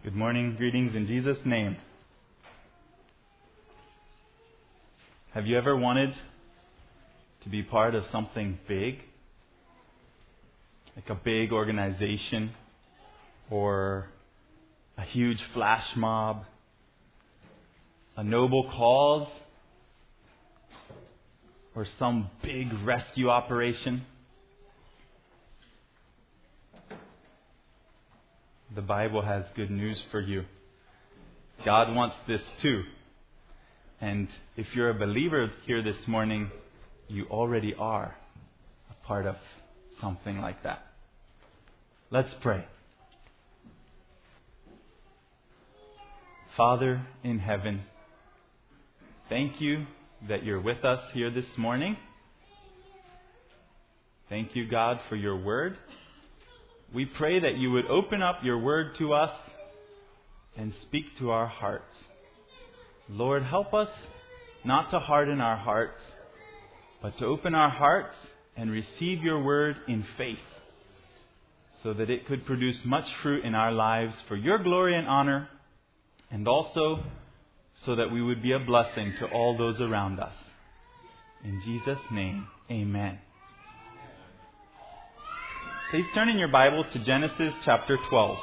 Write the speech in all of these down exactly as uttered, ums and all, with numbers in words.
Good morning. Greetings in Jesus' name. Have you ever wanted to be part of something big? Like a big organization or a huge flash mob, a noble cause, or some big rescue operation? The Bible has good news for you. God wants this too. And if you're a believer here this morning, you already are a part of something like that. Let's pray. Father in heaven, thank you that you're with us here this morning. Thank you, God, for your word. We pray that you would open up your word to us and speak to our hearts. Lord, help us not to harden our hearts, but to open our hearts and receive your word in faith, so that it could produce much fruit in our lives for your glory and honor, and also so that we would be a blessing to all those around us. In Jesus' name, amen. Please turn in your Bibles to Genesis chapter twelve.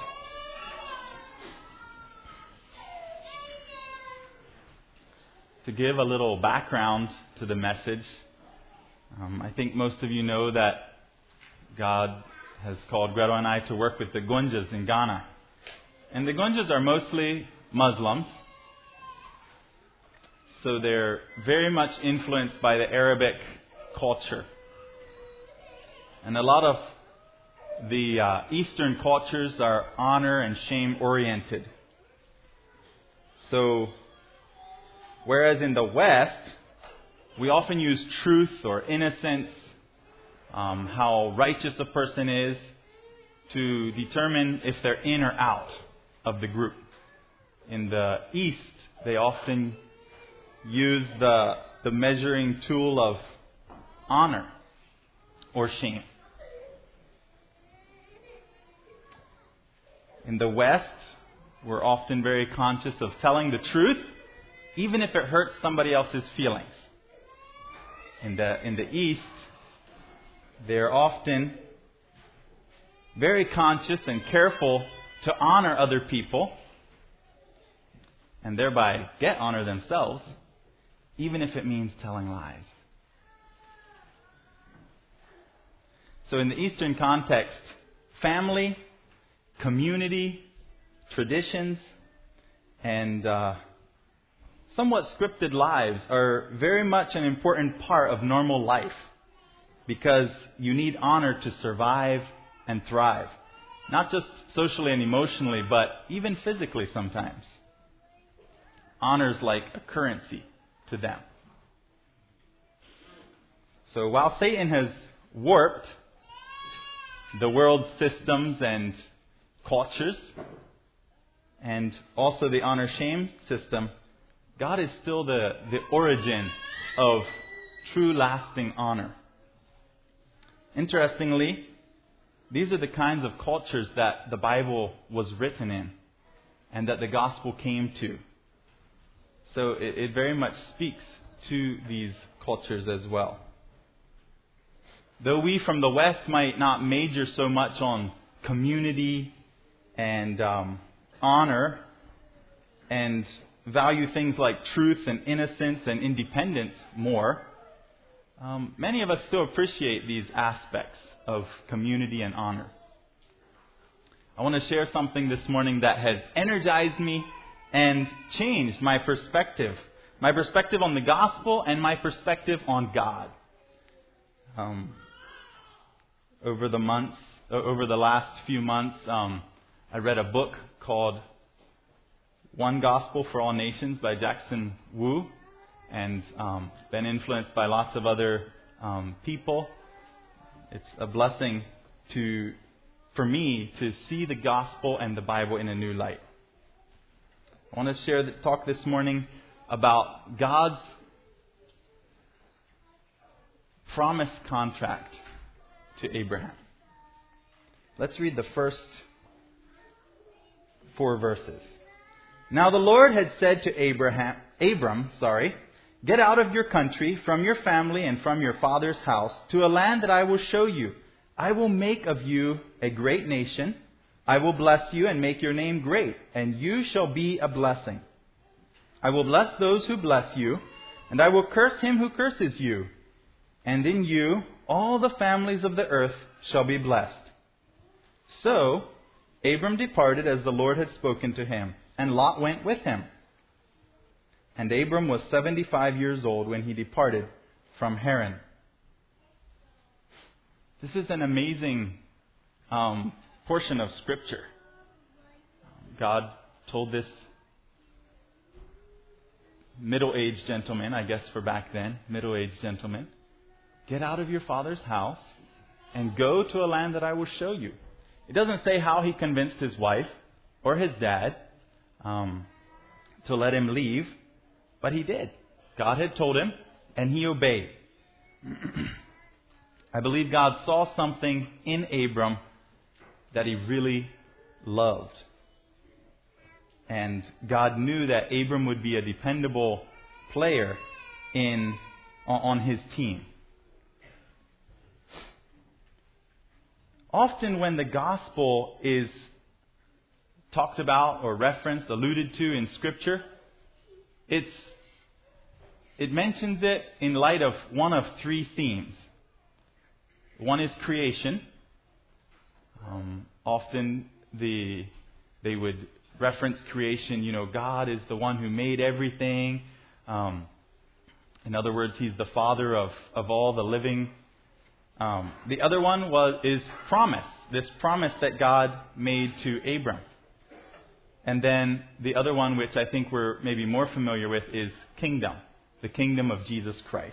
To give a little background to the message, um, I think most of you know that God has called Gretel and I to work with the Gunjas in Ghana. And the Gunjas are mostly Muslims, so they're very much influenced by the Arabic culture. And a lot of the uh, Eastern cultures are honor and shame oriented. So, whereas in the West, we often use truth or innocence, um, how righteous a person is, to determine if they're in or out of the group. In the East, they often use the, the measuring tool of honor or shame. In the West, we're often very conscious of telling the truth, even if it hurts somebody else's feelings. In the, in the East, they're often very conscious and careful to honor other people, and thereby get honor themselves, even if it means telling lies. So in the Eastern context, family, community, traditions, and uh, somewhat scripted lives are very much an important part of normal life, because you need honor to survive and thrive. Not just socially and emotionally, but even physically sometimes. Honor's like a currency to them. So while Satan has warped the world's systems and cultures, and also the honor-shame system, God is still the, the origin of true lasting honor. Interestingly, these are the kinds of cultures that the Bible was written in and that the gospel came to. So it, it very much speaks to these cultures as well. Though we from the West might not major so much on community and um, honor and value things like truth and innocence and independence more, um, many of us still appreciate these aspects of community and honor. I want to share something this morning that has energized me and changed my perspective. My perspective on the gospel and my perspective on God. Um, over the months, over the last few months, um, I read a book called One Gospel for All Nations by Jackson Wu, and um, been influenced by lots of other um, people. It's a blessing to, for me, to see the gospel and the Bible in a new light. I want to share the talk this morning about God's promise contract to Abraham. Let's read the first four verses. Now the Lord had said to Abraham, Abram, sorry, get out of your country, from your family, and from your father's house, to a land that I will show you. I will make of you a great nation. I will bless you and make your name great, and you shall be a blessing. I will bless those who bless you, and I will curse him who curses you. And in you all the families of the earth shall be blessed. So Abram departed as the Lord had spoken to him, and Lot went with him. And Abram was seventy-five years old when he departed from Haran. This is an amazing um, portion of Scripture. God told this middle-aged gentleman, I guess for back then, middle-aged gentleman, get out of your father's house and go to a land that I will show you. It doesn't say how he convinced his wife or his dad um, to let him leave, but he did. God had told him, and he obeyed. I believe God saw something in Abram that he really loved. And God knew that Abram would be a dependable player in on his team. Often when the gospel is talked about or referenced, alluded to in Scripture, it's it mentions it in light of one of three themes. One is creation. Um, often the they would reference creation, you know, God is the one who made everything. Um, in other words, He's the Father of, of all the living. Um, the other one was is promise, this promise that God made to Abram. And then the other one, which I think we're maybe more familiar with, is kingdom, the kingdom of Jesus Christ.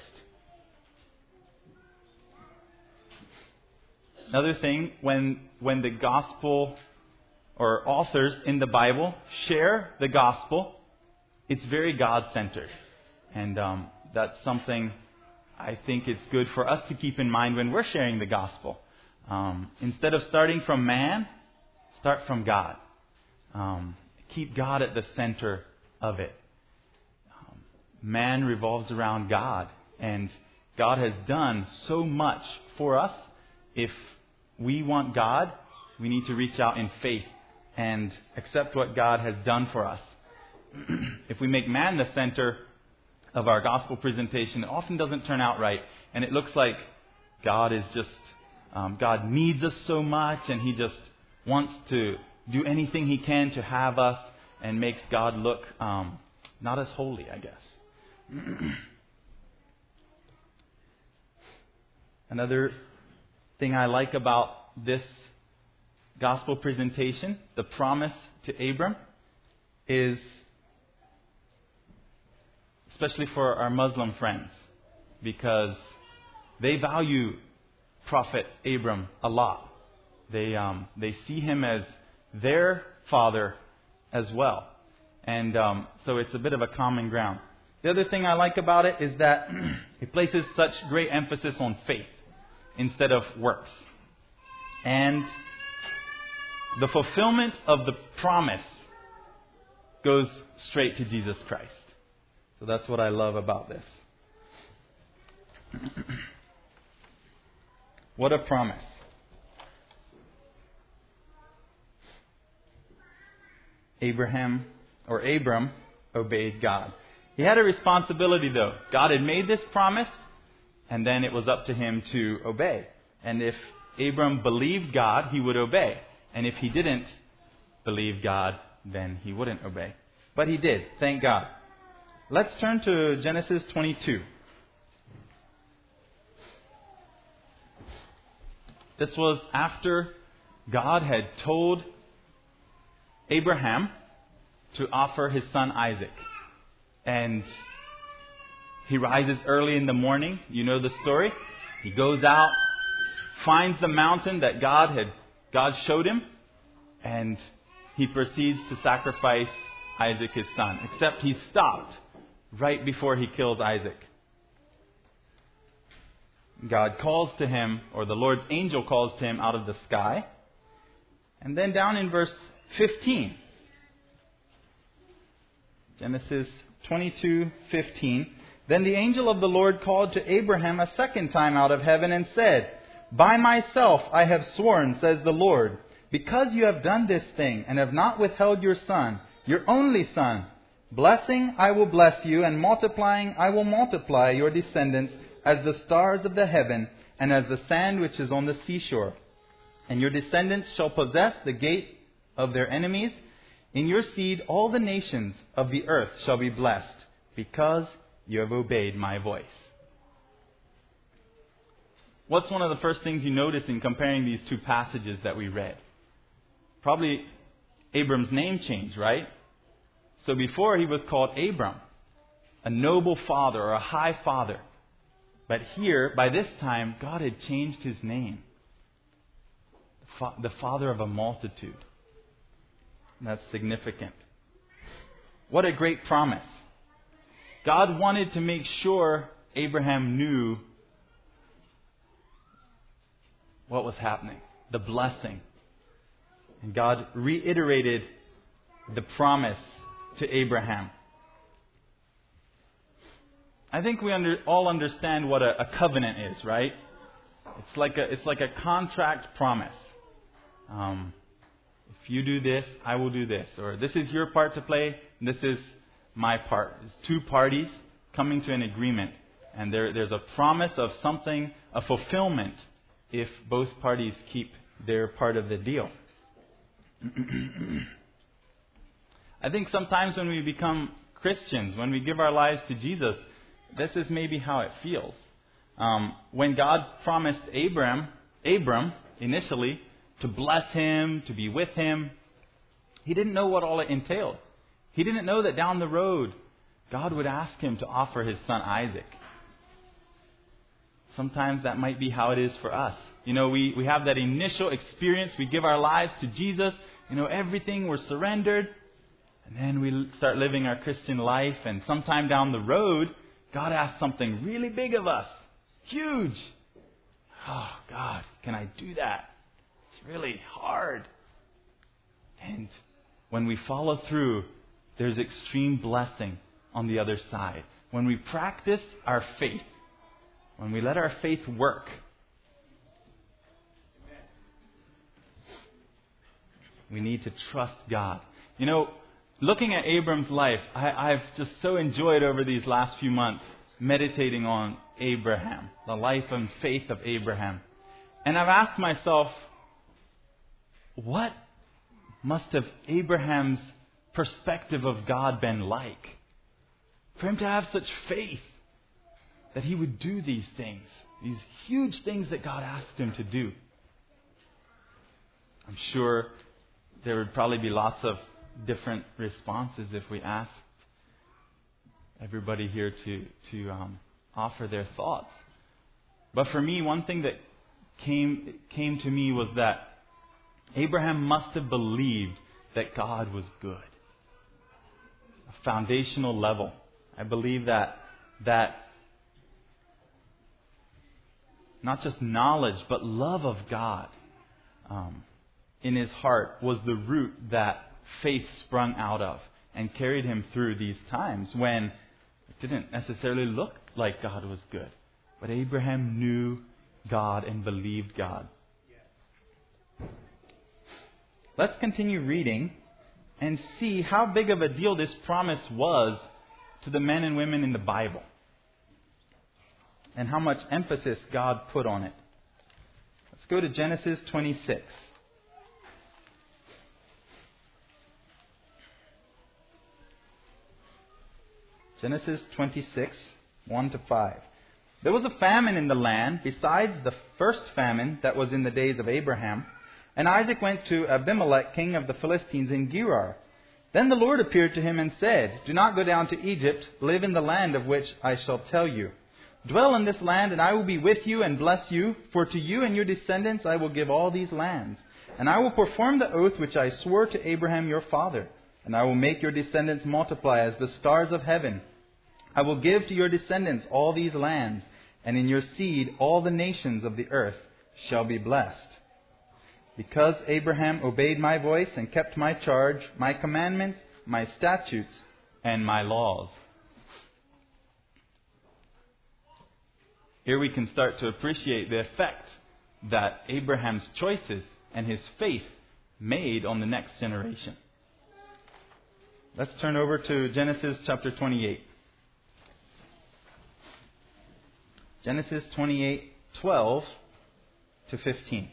Another thing, when when the gospel or authors in the Bible share the gospel, it's very God-centered. And um, that's something I think it's good for us to keep in mind when we're sharing the gospel. Um, instead of starting from man, start from God. Um, keep God at the center of it. Um, man revolves around God, and God has done so much for us. If we want God, we need to reach out in faith and accept what God has done for us. If we make man the center of our gospel presentation, it often doesn't turn out right. And it looks like God is just, um, God needs us so much, and He just wants to do anything He can to have us, and makes God look um, not as holy, I guess. Another thing I like about this gospel presentation, the promise to Abram, is especially for our Muslim friends, because they value Prophet Abram a lot. They um, they see him as their father as well. And um, so it's a bit of a common ground. The other thing I like about it is that it places such great emphasis on faith instead of works. And the fulfillment of the promise goes straight to Jesus Christ. So that's what I love about this. What a promise. Abraham, or Abram, obeyed God. He had a responsibility though. God had made this promise, and then it was up to him to obey. And if Abram believed God, he would obey. And if he didn't believe God, then he wouldn't obey. But he did, thank God. Let's turn to Genesis twenty-two. This was after God had told Abraham to offer his son Isaac. And he rises early in the morning. You know the story. He goes out, finds the mountain that God had God showed him, and he proceeds to sacrifice Isaac, his son. Except he stopped right before he kills Isaac. God calls to him, or the Lord's angel calls to him out of the sky. And then down in verse fifteen, Genesis twenty-two fifteen. Then the angel of the Lord called to Abraham a second time out of heaven and said, By myself I have sworn, says the Lord, because you have done this thing and have not withheld your son, your only son. Blessing I will bless you, and multiplying I will multiply your descendants as the stars of the heaven and as the sand which is on the seashore. And your descendants shall possess the gate of their enemies. In your seed all the nations of the earth shall be blessed, because you have obeyed my voice. What's one of the first things you notice in comparing these two passages that we read? Probably Abram's name change, right? So before he was called Abram, a noble father or a high father. But here, by this time, God had changed his name. The father of a multitude. And that's significant. What a great promise. God wanted to make sure Abraham knew what was happening, the blessing. And God reiterated the promise to Abraham. I think we under, all understand what a, a covenant is, right? It's like a it's like a contract promise. Um, if you do this, I will do this, or this is your part to play, and this is my part. It's two parties coming to an agreement, and there there's a promise of something, a fulfillment, if both parties keep their part of the deal. I think sometimes when we become Christians, when we give our lives to Jesus, this is maybe how it feels. Um, when God promised Abram, Abram initially to bless him, to be with him, he didn't know what all it entailed. He didn't know that down the road, God would ask him to offer his son Isaac. Sometimes that might be how it is for us. You know, we, we have that initial experience. We give our lives to Jesus. You know, everything, we're surrendered. And then we start living our Christian life. And sometime down the road, God asks something really big of us. Huge. Oh, God, can I do that? It's really hard. And when we follow through, there's extreme blessing on the other side. When we practice our faith, when we let our faith work, we need to trust God. You know, looking at Abram's life, I, I've just so enjoyed over these last few months meditating on Abraham, the life and faith of Abraham. And I've asked myself, what must have Abraham's perspective of God been like? For him to have such faith that he would do these things, these huge things that God asked him to do. I'm sure there would probably be lots of different responses if we asked everybody here to, to um, offer their thoughts. But for me, one thing that came, came to me was that Abraham must have believed that God was good. A foundational level. I believe that that not just knowledge, but love of God um, in his heart was the root that faith sprung out of and carried him through these times when it didn't necessarily look like God was good. But Abraham knew God and believed God. Let's continue reading and see how big of a deal this promise was to the men and women in the Bible, and how much emphasis God put on it. Let's go to Genesis twenty-six. Genesis twenty-six, one to five. There was a famine in the land besides the first famine that was in the days of Abraham. And Isaac went to Abimelech, king of the Philistines, in Gerar. Then the Lord appeared to him and said, Do not go down to Egypt. Live in the land of which I shall tell you. Dwell in this land, and I will be with you and bless you. For to you and your descendants I will give all these lands. And I will perform the oath which I swore to Abraham your father. And I will make your descendants multiply as the stars of heaven. I will give to your descendants all these lands, and in your seed all the nations of the earth shall be blessed. Because Abraham obeyed my voice and kept my charge, my commandments, my statutes, and my laws. Here we can start to appreciate the effect that Abraham's choices and his faith made on the next generation. Let's turn over to Genesis chapter twenty-eight. Genesis twenty-eight, twelve to fifteen.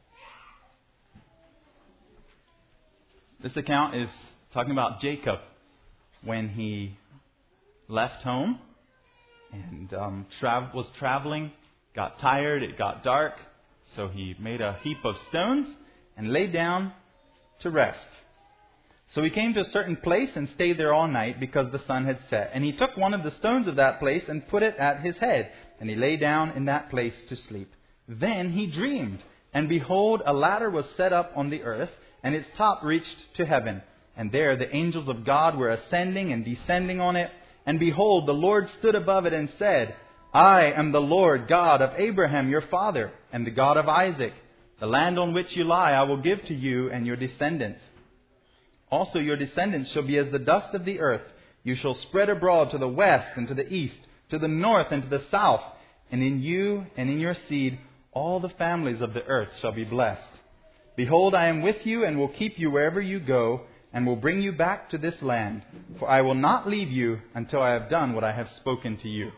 This account is talking about Jacob when he left home and um, tra- was traveling, got tired, it got dark, so he made a heap of stones and lay down to rest. So he came to a certain place and stayed there all night because the sun had set. And he took one of the stones of that place and put it at his head, and he lay down in that place to sleep. Then he dreamed, and behold, a ladder was set up on the earth, and its top reached to heaven. And there the angels of God were ascending and descending on it. And behold, the Lord stood above it and said, I am the Lord God of Abraham your father, and the God of Isaac. The land on which you lie I will give to you and your descendants. Also your descendants shall be as the dust of the earth. You shall spread abroad to the west and to the east, to the north and to the south. And in you and in your seed all the families of the earth shall be blessed. Behold, I am with you and will keep you wherever you go, and will bring you back to this land. For I will not leave you until I have done what I have spoken to you.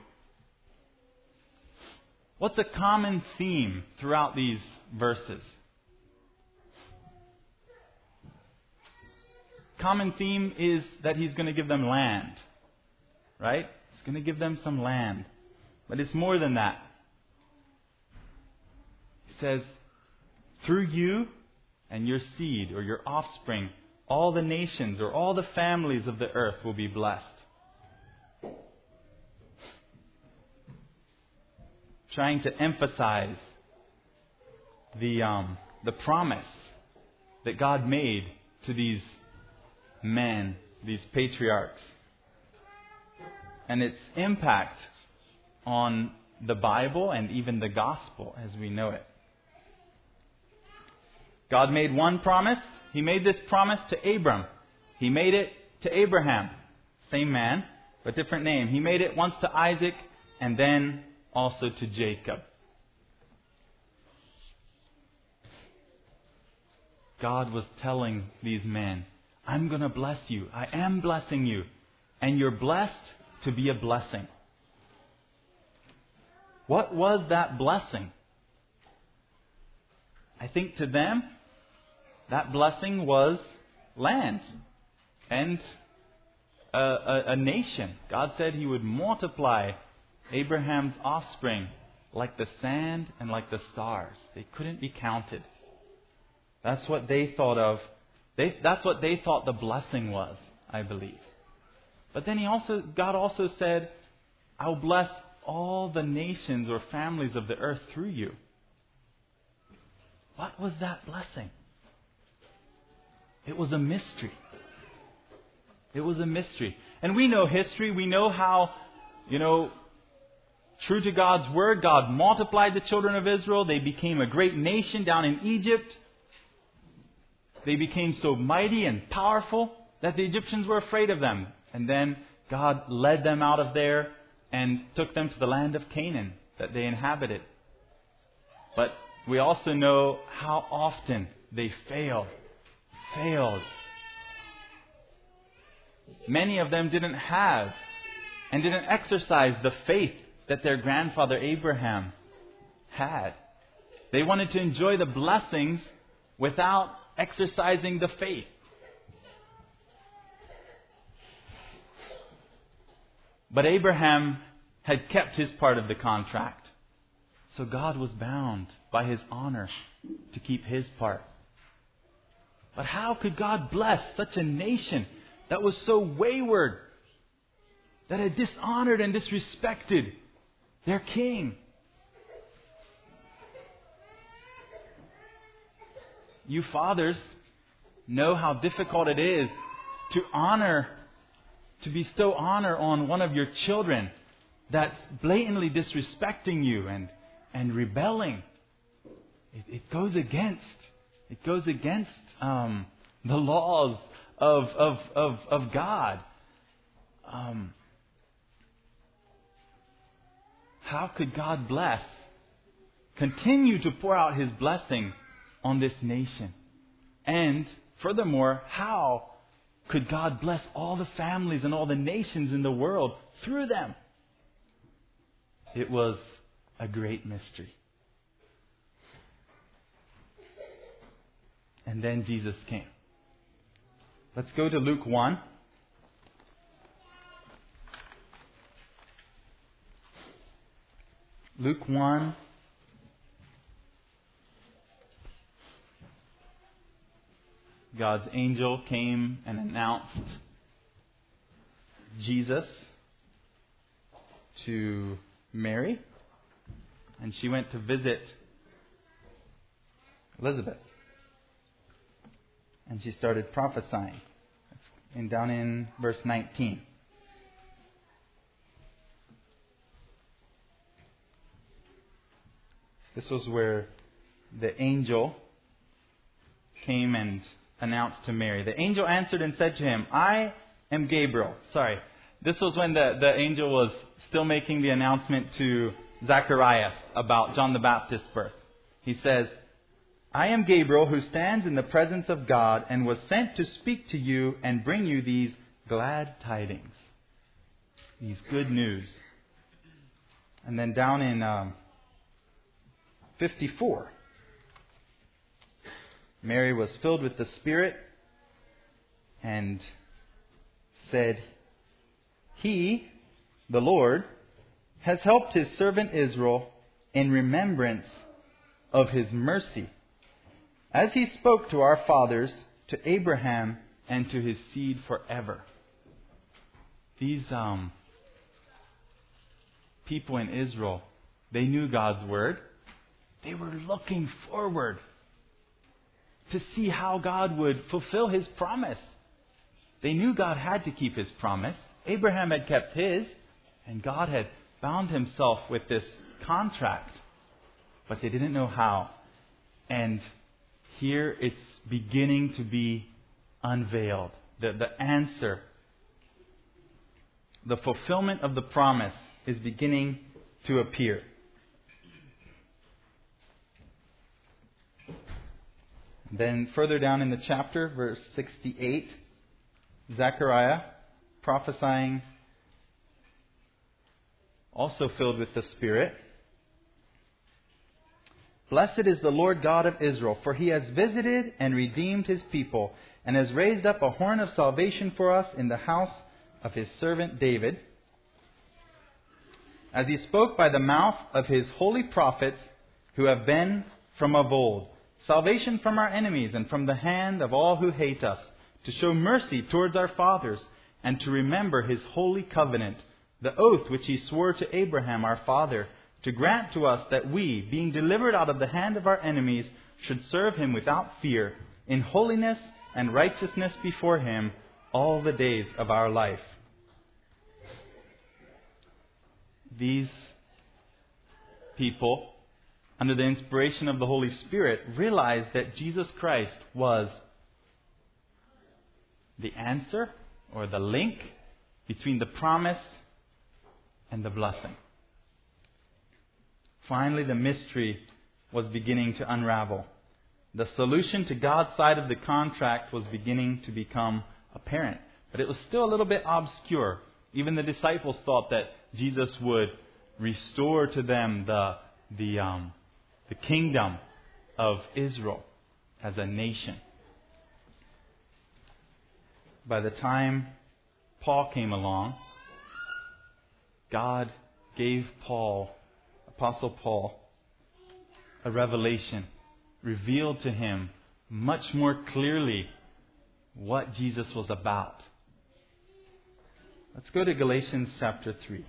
What's a common theme throughout these verses? Common theme is that he's going to give them land. Right? He's going to give them some land. But it's more than that. He says, through you and your seed or your offspring, all the nations or all the families of the earth will be blessed. Trying to emphasize the um, the promise that God made to these men, these patriarchs, and its impact on the Bible and even the gospel as we know it. God made one promise. He made this promise to Abram. He made it to Abraham. Same man, but different name. He made it once to Isaac and then also to Jacob. God was telling these men, I'm going to bless you. I am blessing you. And you're blessed to be a blessing. What was that blessing? I think to them, that blessing was land and a, a, a nation. God said He would multiply Abraham's offspring like the sand and like the stars. They couldn't be counted. That's what they thought of. They, that's what they thought the blessing was, I believe. But then He also, God also said, I'll bless all the nations or families of the earth through you. What was that blessing? It was a mystery. It was a mystery. And we know history. We know how, you know, true to God's word, God multiplied the children of Israel. They became a great nation down in Egypt. They became so mighty and powerful that the Egyptians were afraid of them. And then God led them out of there and took them to the land of Canaan that they inhabited. But we also know how often they failed. Failed. Many of them didn't have and didn't exercise the faith that their grandfather Abraham had. They wanted to enjoy the blessings without exercising the faith. But Abraham had kept his part of the contract. So God was bound by His honor to keep His part. But how could God bless such a nation that was so wayward, that had dishonored and disrespected their king? You fathers know how difficult it is to honor, to bestow honor on one of your children that's blatantly disrespecting you and, and rebelling. It, it goes against, it goes against um, the laws of, of, of, of God. um, how could God bless, continue to pour out His blessing on this nation? And furthermore, how could God bless all the families and all the nations in the world through them? It was a great mystery. And then Jesus came. Let's go to Luke one. Luke one. God's angel came and announced Jesus to Mary, and she went to visit Elizabeth. And she started prophesying. And down in verse nineteen. This was where the angel came and announced to Mary. The angel answered and said to him, I am Gabriel. Sorry. This was when the, the angel was still making the announcement to Zacharias about John the Baptist's birth. He says, I am Gabriel who stands in the presence of God and was sent to speak to you and bring you these glad tidings. These good news. And then down in um, fifty-four. Mary was filled with the Spirit and said, He, the Lord, has helped His servant Israel in remembrance of His mercy, as He spoke to our fathers, to Abraham, and to his seed forever. These um, people in Israel, they knew God's Word. They were looking forward to see how God would fulfill His promise. They knew God had to keep His promise. Abraham had kept his, and God had bound Himself with this contract. But they didn't know how. And here it's beginning to be unveiled. The, the answer, the fulfillment of the promise is beginning to appear. Then further down in the chapter, verse sixty-eight, Zechariah prophesying, also filled with the Spirit. Blessed is the Lord God of Israel, for He has visited and redeemed His people, and has raised up a horn of salvation for us in the house of His servant David, as He spoke by the mouth of His holy prophets who have been from of old. Salvation from our enemies and from the hand of all who hate us, to show mercy towards our fathers, and to remember His holy covenant, the oath which He swore to Abraham our father, to grant to us that we, being delivered out of the hand of our enemies, should serve Him without fear, in holiness and righteousness before Him, all the days of our life. These people, under the inspiration of the Holy Spirit, realized that Jesus Christ was the answer or the link between the promise and the blessing. Finally, the mystery was beginning to unravel. The solution to God's side of the contract was beginning to become apparent. But it was still a little bit obscure. Even the disciples thought that Jesus would restore to them the, the, um, the kingdom of Israel as a nation. By the time Paul came along, God gave Paul, Apostle Paul, a revelation, revealed to him much more clearly what Jesus was about. Let's go to Galatians chapter three.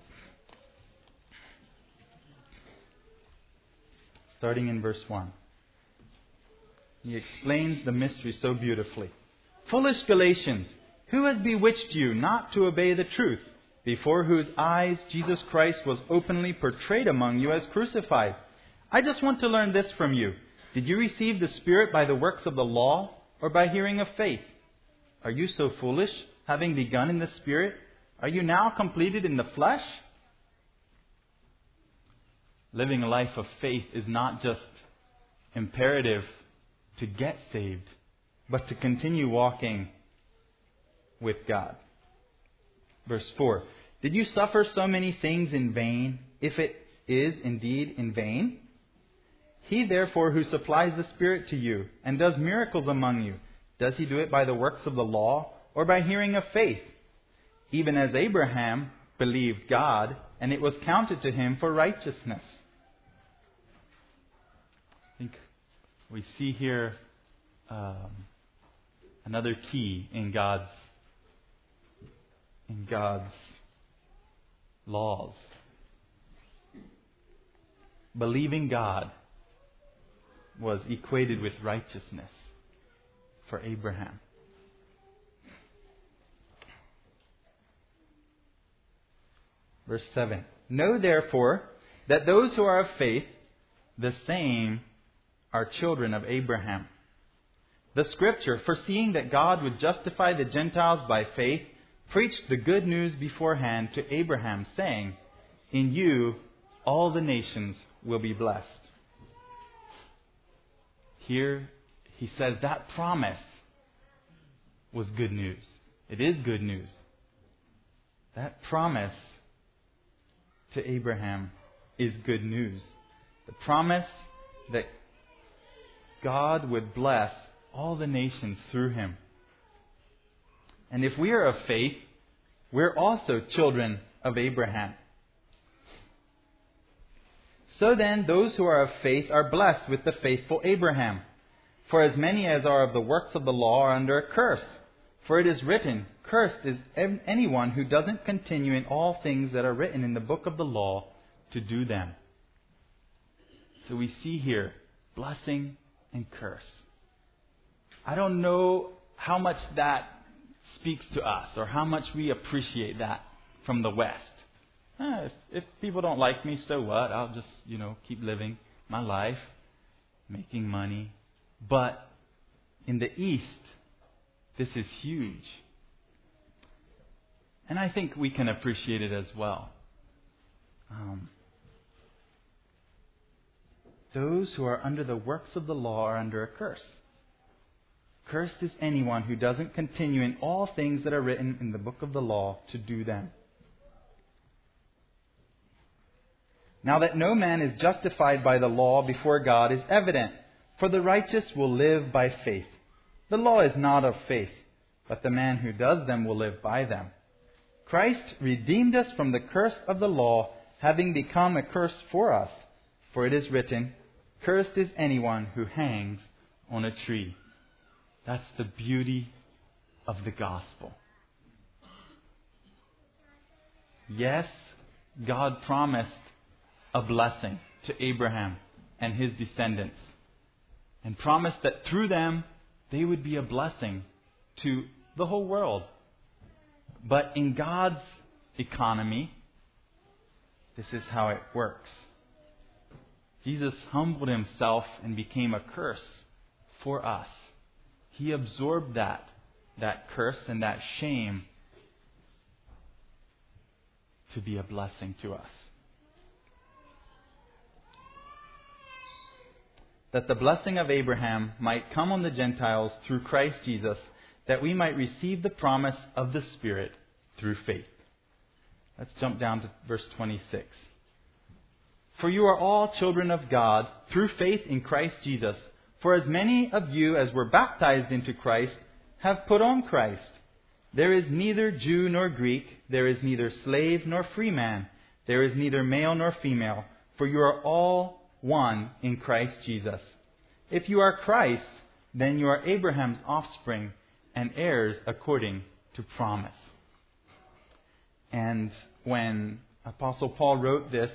Starting in verse one. He explains the mystery so beautifully. Foolish Galatians, who has bewitched you not to obey the truth, before whose eyes Jesus Christ was openly portrayed among you as crucified? I just want to learn this from you. Did you receive the Spirit by the works of the law or by hearing of faith? Are you so foolish, having begun in the Spirit? Are you now completed in the flesh? Living a life of faith is not just imperative to get saved, but to continue walking with God. Verse four. Did you suffer so many things in vain, if it is indeed in vain? He therefore who supplies the Spirit to you and does miracles among you, does he do it by the works of the law or by hearing of faith? Even as Abraham believed God, and it was counted to him for righteousness. I think we see here um, another key in God's in God's laws. Believing God was equated with righteousness for Abraham. Verse seven. Know therefore that those who are of faith, the same are children of Abraham. The Scripture, foreseeing that God would justify the Gentiles by faith, preached the good news beforehand to Abraham, saying, in you all the nations will be blessed. Here he says that promise was good news. It is good news. That promise to Abraham is good news. The promise that God would bless all the nations through him. And if we are of faith, we're also children of Abraham. So then, those who are of faith are blessed with the faithful Abraham. For as many as are of the works of the law are under a curse. For it is written, cursed is anyone who doesn't continue in all things that are written in the book of the law to do them. So we see here blessing and curse. I don't know how much that speaks to us or how much we appreciate that from the West. Eh, if, if people don't like me, so what? I'll just, you know, keep living my life, making money. But in the East, this is huge. And I think we can appreciate it as well. Um, those who are under the works of the law are under a curse. Cursed is anyone who doesn't continue in all things that are written in the book of the law to do them. Now that no man is justified by the law before God is evident, for the righteous will live by faith. The law is not of faith, but the man who does them will live by them. Christ redeemed us from the curse of the law, having become a curse for us. For it is written, cursed is anyone who hangs on a tree. That's the beauty of the gospel. Yes, God promised a blessing to Abraham and his descendants, and promised that through them they would be a blessing to the whole world. But in God's economy, this is how it works. Jesus humbled himself and became a curse for us. He absorbed that, that curse and that shame to be a blessing to us. That the blessing of Abraham might come on the Gentiles through Christ Jesus, that we might receive the promise of the Spirit through faith. Let's jump down to verse twenty-six. For you are all children of God through faith in Christ Jesus. For as many of you as were baptized into Christ have put on Christ. There is neither Jew nor Greek, there is neither slave nor free man, there is neither male nor female, for you are all one in Christ Jesus. If you are Christ, then you are Abraham's offspring and heirs according to promise. And when Apostle Paul wrote this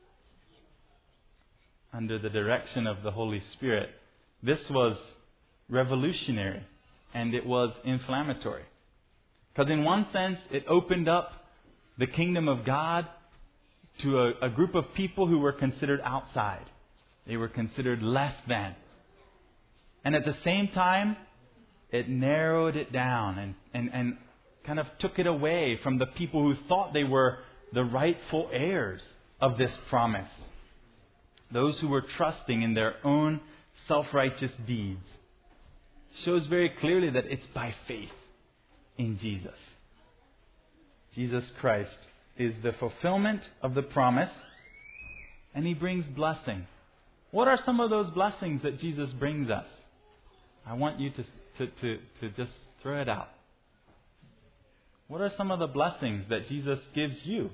under the direction of the Holy Spirit, this was revolutionary and it was inflammatory. Because in one sense, it opened up the kingdom of God to a, a group of people who were considered outside. They were considered less than. And at the same time, it narrowed it down and, and, and kind of took it away from the people who thought they were the rightful heirs of this promise. Those who were trusting in their own self-righteous deeds. Shows very clearly that it's by faith in Jesus. Jesus Christ is the fulfillment of the promise, and He brings blessing. What are some of those blessings that Jesus brings us? I want you to, to, to, to just throw it out. What are some of the blessings that Jesus gives you?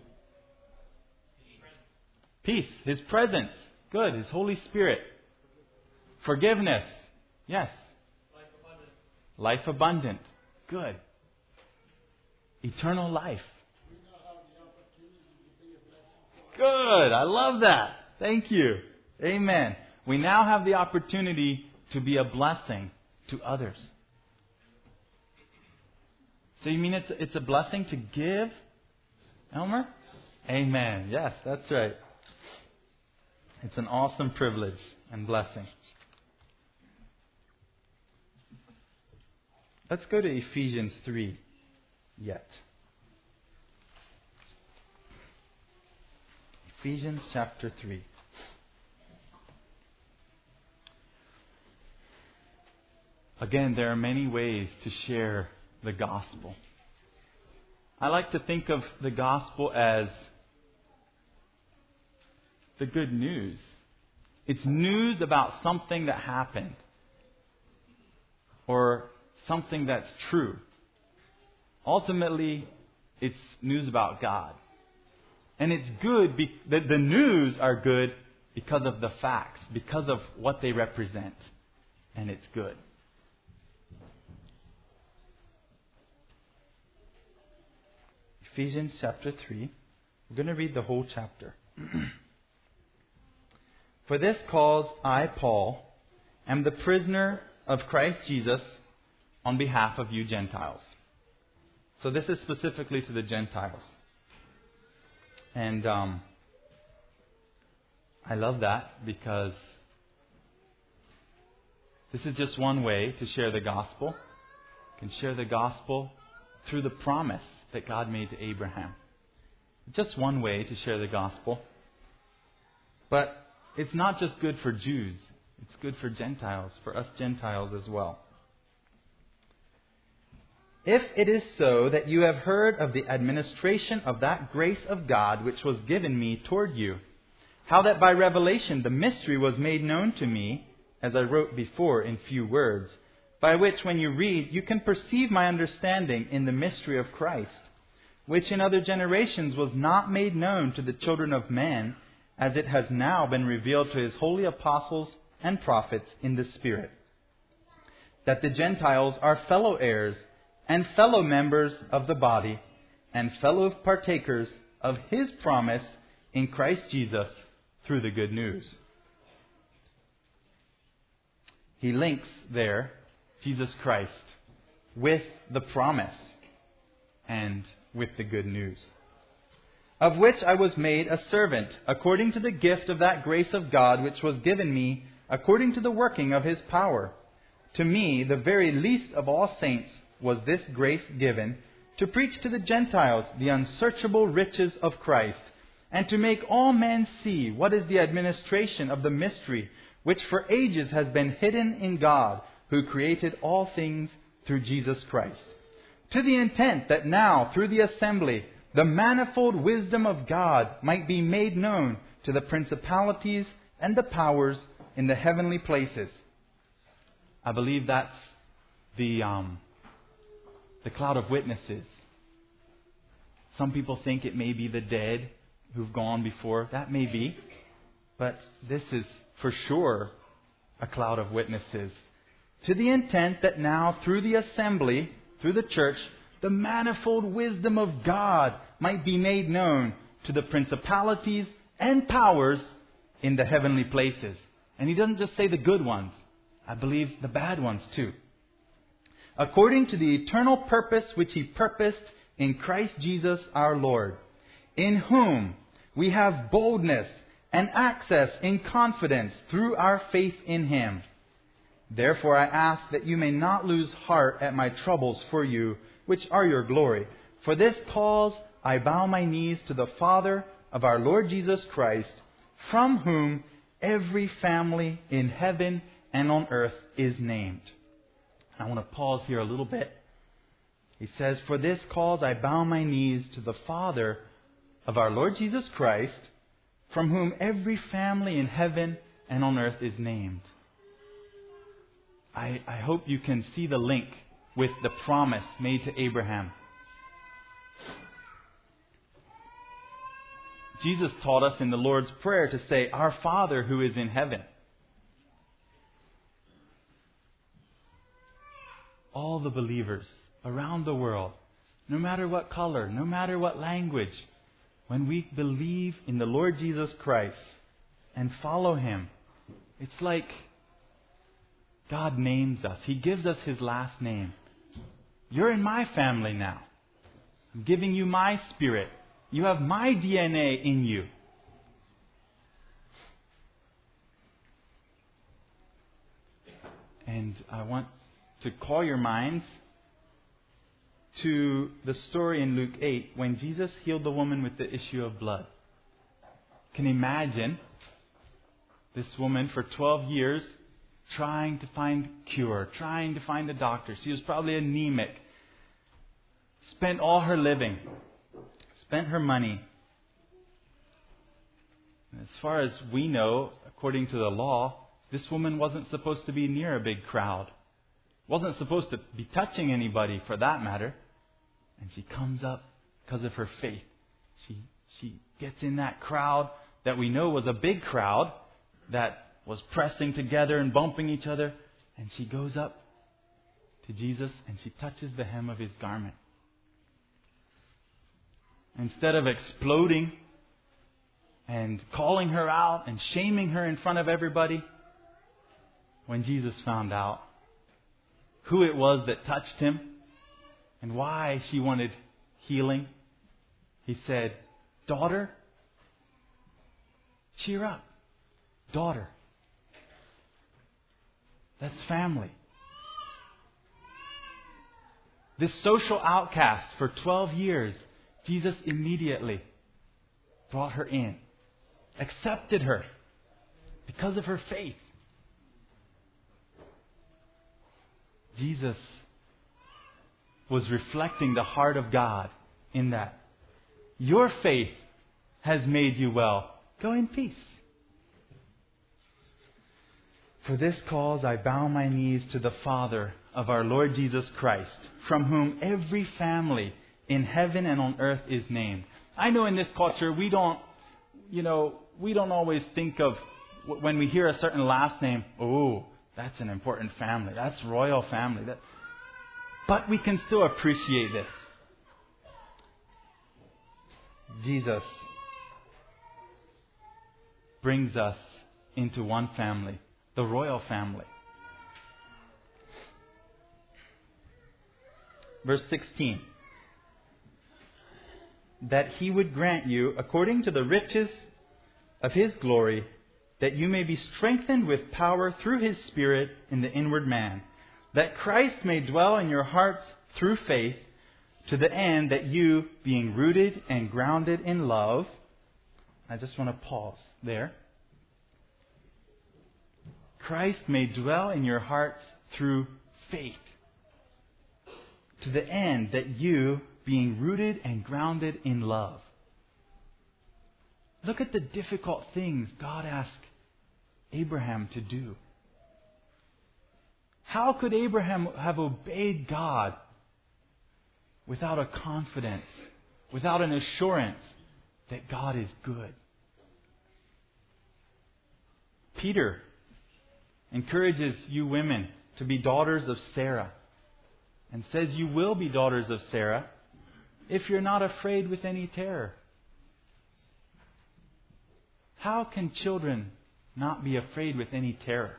Peace, His presence. Good. His Holy Spirit. Forgiveness. Yes. Life abundant. Good. Eternal life. Good. I love that. Thank you. Amen. We now have the opportunity to be a blessing to others. So you mean it's, it's a blessing to give, Elmer? Amen. Yes, that's right. It's an awesome privilege and blessing. Let's go to Ephesians three yet. Ephesians chapter three. Again, there are many ways to share the gospel. I like to think of the gospel as the good news. It's news about something that happened or something that's true. Ultimately, it's news about God. And it's good, be- the, the news are good because of the facts, because of what they represent. And it's good. Ephesians chapter three. We're going to read the whole chapter. For this cause I, Paul, am the prisoner of Christ Jesus on behalf of you Gentiles. So this is specifically to the Gentiles. And um, I love that because this is just one way to share the gospel. You can share the gospel through the promise that God made to Abraham. Just one way to share the gospel. But it's not just good for Jews. It's good for Gentiles, for us Gentiles as well. If it is so that you have heard of the administration of that grace of God which was given me toward you, how that by revelation the mystery was made known to me, as I wrote before in few words, by which when you read you can perceive my understanding in the mystery of Christ, which in other generations was not made known to the children of men, as it has now been revealed to His holy apostles and prophets in the Spirit, that the Gentiles are fellow heirs and fellow members of the body, and fellow partakers of His promise in Christ Jesus through the good news. He links there Jesus Christ with the promise and with the good news, of which I was made a servant according to the gift of that grace of God which was given me according to the working of His power. To me, the very least of all saints, was this grace given, to preach to the Gentiles the unsearchable riches of Christ, and to make all men see what is the administration of the mystery, which for ages has been hidden in God, who created all things through Jesus Christ. To the intent that now, through the assembly, the manifold wisdom of God might be made known to the principalities and the powers in the heavenly places. I believe that's the um, the cloud of witnesses. Some people think it may be the dead who've gone before. That may be. But this is for sure a cloud of witnesses. To the intent that now through the assembly, through the church, the manifold wisdom of God might be made known to the principalities and powers in the heavenly places. And he doesn't just say the good ones. I believe the bad ones too. According to the eternal purpose which He purposed in Christ Jesus our Lord, in whom we have boldness and access in confidence through our faith in Him. Therefore I ask that you may not lose heart at my troubles for you, which are your glory. For this cause I bow my knees to the Father of our Lord Jesus Christ, from whom every family in heaven and on earth is named. I want to pause here a little bit. He says, for this cause I bow my knees to the Father of our Lord Jesus Christ, from whom every family in heaven and on earth is named. I, I hope you can see the link with the promise made to Abraham. Jesus taught us in the Lord's Prayer to say, Our Father who is in heaven. All the believers around the world, no matter what color, no matter what language, when we believe in the Lord Jesus Christ and follow Him, it's like God names us. He gives us His last name. You're in my family now. I'm giving you my Spirit. You have my D N A in you. And I want to call your minds to the story in Luke eight when Jesus healed the woman with the issue of blood. You can imagine this woman for twelve years trying to find cure, trying to find a doctor. She was probably anemic. Spent all her living. Spent her money. As far as we know, according to the law, this woman wasn't supposed to be near a big crowd. Wasn't supposed to be touching anybody for that matter. And she comes up because of her faith. She, she gets in that crowd that we know was a big crowd that was pressing together and bumping each other. And she goes up to Jesus and she touches the hem of His garment. Instead of exploding and calling her out and shaming her in front of everybody, when Jesus found out who it was that touched Him and why she wanted healing, He said, Daughter, cheer up. Daughter. That's family. This social outcast for twelve years, Jesus immediately brought her in, accepted her because of her faith. Jesus was reflecting the heart of God in that. Your faith has made you well. Go in peace. For this cause I bow my knees to the Father of our Lord Jesus Christ, from whom every family in heaven and on earth is named. I know in this culture we don't, you know, we don't always think of, when we hear a certain last name, oh, that's an important family. That's royal family. That, but we can still appreciate this. Jesus brings us into one family, the royal family. Verse sixteen. That He would grant you, according to the riches of His glory, that you may be strengthened with power through His Spirit in the inward man, that Christ may dwell in your hearts through faith, to the end that you, being rooted and grounded in love, I just want to pause there. Christ may dwell in your hearts through faith, to the end that you, being rooted and grounded in love. Look at the difficult things God asked Abraham to do. How could Abraham have obeyed God without a confidence, without an assurance that God is good? Peter encourages you women to be daughters of Sarah and says you will be daughters of Sarah if you're not afraid with any terror. How can children not be afraid with any terror?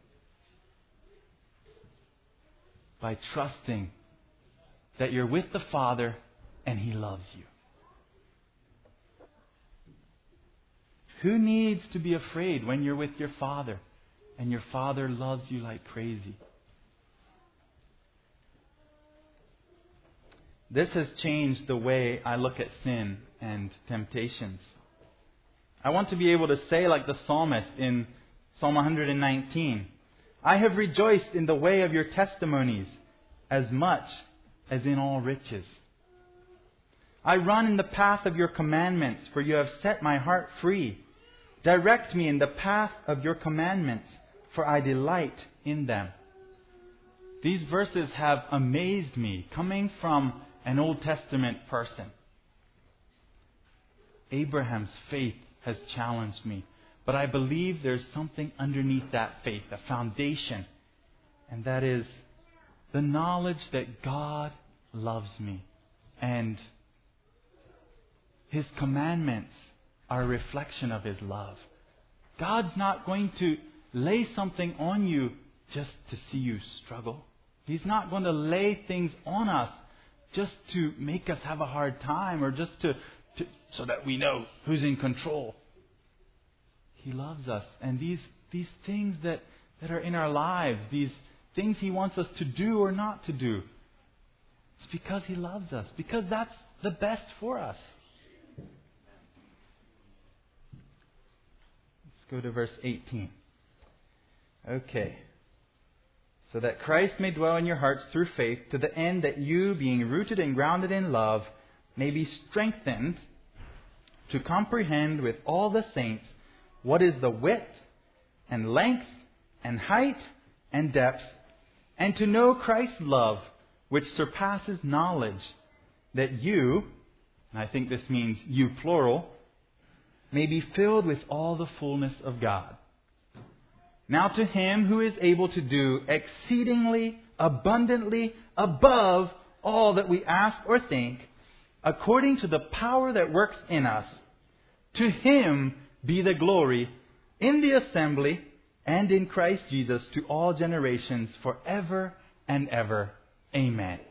By trusting that you're with the Father and He loves you. Who needs to be afraid when you're with your Father and your Father loves you like crazy? This has changed the way I look at sin and temptations. I want to be able to say like the psalmist in Psalm one nineteen, I have rejoiced in the way of your testimonies as much as in all riches. I run in the path of your commandments, for you have set my heart free. Direct me in the path of your commandments, for I delight in them. These verses have amazed me, coming from an Old Testament person. Abraham's faith has challenged me, but I believe there's something underneath that faith, a foundation, and that is the knowledge that God loves me, and His commandments are a reflection of His love. God's not going to lay something on you just to see you struggle. He's not going to lay things on us just to make us have a hard time or just to, to so that we know who's in control. He loves us. And these these things that, that are in our lives, these things He wants us to do or not to do, it's because He loves us. Because that's the best for us. Let's go to verse eighteen. Okay. So that Christ may dwell in your hearts through faith, to the end that you, being rooted and grounded in love, may be strengthened to comprehend with all the saints what is the width and length and height and depth, and to know Christ's love, which surpasses knowledge, that you, and I think this means you plural, may be filled with all the fullness of God. Now to Him who is able to do exceedingly abundantly above all that we ask or think, according to the power that works in us, to Him be the glory in the assembly and in Christ Jesus to all generations forever and ever. Amen.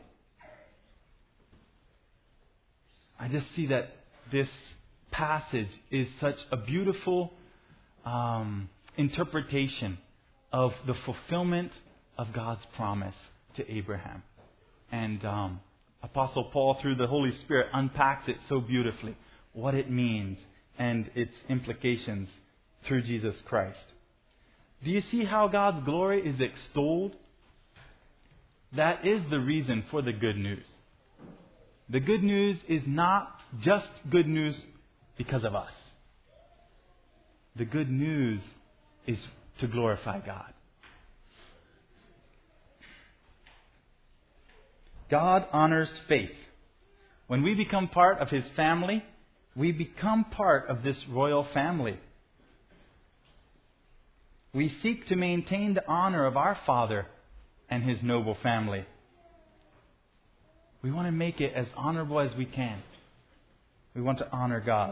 I just see that this passage is such a beautiful um, interpretation of the fulfillment of God's promise to Abraham. And um, Apostle Paul, through the Holy Spirit, unpacks it so beautifully, what it means and its implications through Jesus Christ. Do you see how God's glory is extolled? That is the reason for the good news. The good news is not just good news because of us. The good news is to glorify God. God honors faith. When we become part of His family, we become part of this royal family. We seek to maintain the honor of our Father and His noble family. We want to make it as honorable as we can. We want to honor God.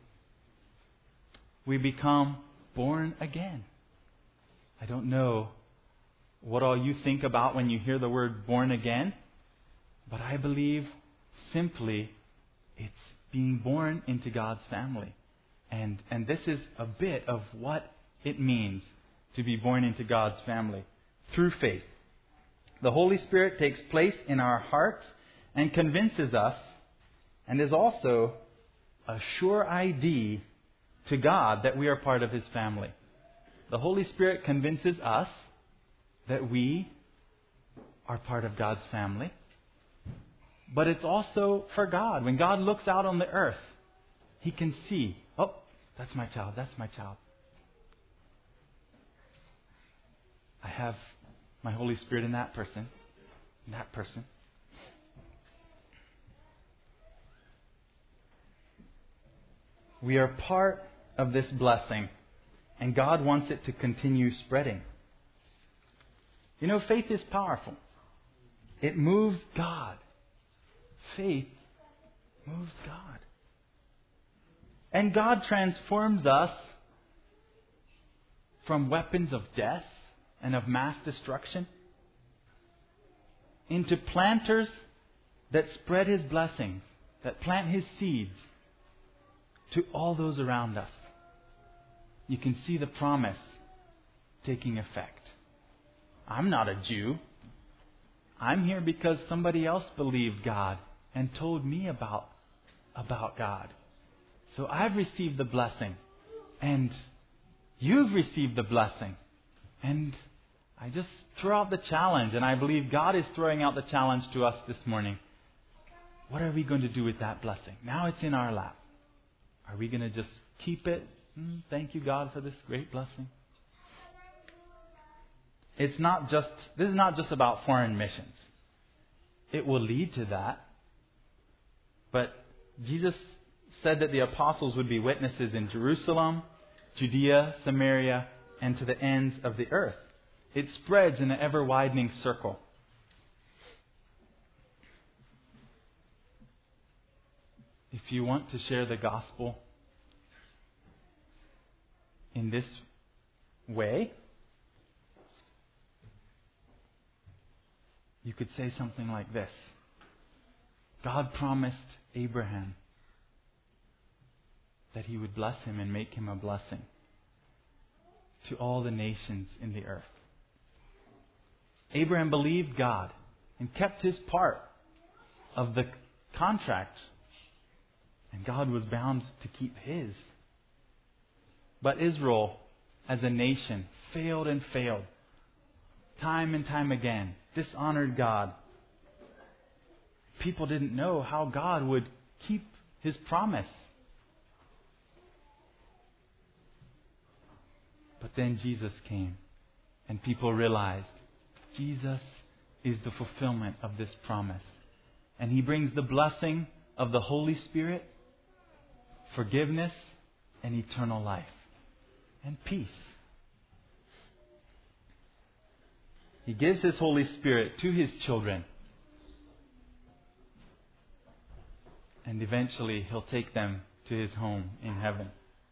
We become born again. I don't know what all you think about when you hear the word born again, but I believe simply it's being born into God's family. And, and this is a bit of what it means to be born into God's family through faith. The Holy Spirit takes place in our hearts and convinces us, and is also a sure I D to God that we are part of His family. The Holy Spirit convinces us that we are part of God's family. But it's also for God. When God looks out on the earth, He can see, oh, that's my child, that's my child. I have my Holy Spirit in that person, in that person. We are part of this blessing, and God wants it to continue spreading. You know, faith is powerful. It moves God. Faith moves God. And God transforms us from weapons of death and of mass destruction into planters that spread His blessings, that plant His seeds to all those around us. You can see the promise taking effect. I'm not a Jew. I'm here because somebody else believed God and told me about, about God. So I've received the blessing. And you've received the blessing. And I just throw out the challenge. And I believe God is throwing out the challenge to us this morning. What are we going to do with that blessing? Now it's in our lap. Are we going to just keep it? Mm, thank you, God, for this great blessing. It's not just, this is not just about foreign missions. It will lead to that. But Jesus said that the apostles would be witnesses in Jerusalem, Judea, Samaria, and to the ends of the earth. It spreads in an ever-widening circle. If you want to share the gospel in this way, you could say something like this. God promised Abraham that He would bless him and make him a blessing to all the nations in the earth. Abraham believed God and kept his part of the contract, and God was bound to keep His. But Israel, as a nation, failed and failed. Time and time again, dishonored God. People didn't know how God would keep His promise. But then Jesus came, and people realized Jesus is the fulfillment of this promise. And He brings the blessing of the Holy Spirit, forgiveness, and eternal life, and peace. He gives His Holy Spirit to His children. And eventually He'll take them to His home in heaven.